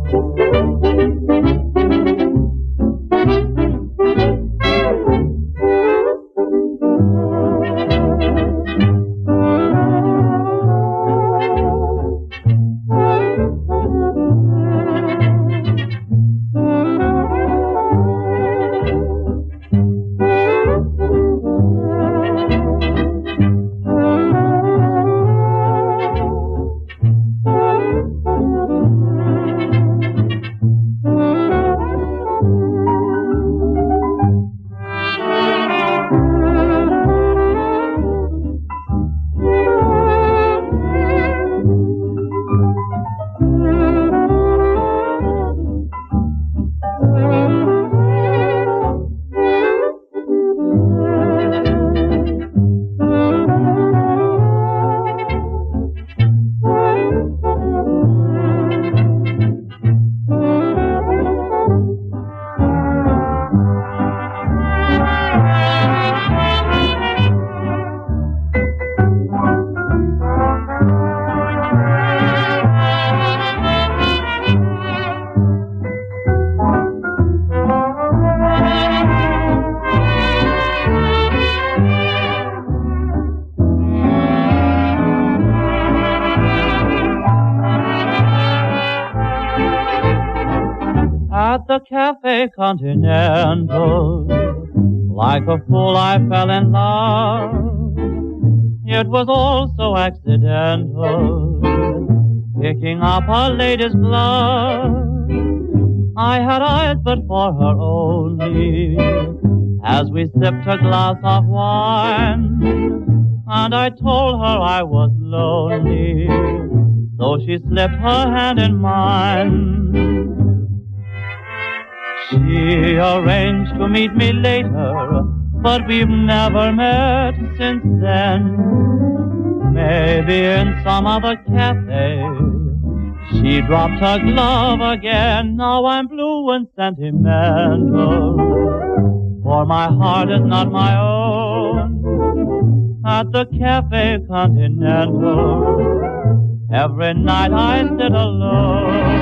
At the Cafe Continental, like a fool I fell in love. It was all so accidental, picking up a lady's glove. I had eyes but for her only, as we sipped a glass of wine. And I told her I was lonely, so she slipped her hand in mine. She arranged to meet me later, but we've never met since then. Maybe in some other cafe she dropped her glove again. Now I'm blue and sentimental, for my heart is not my own. At the Cafe Continental, every night I sit alone.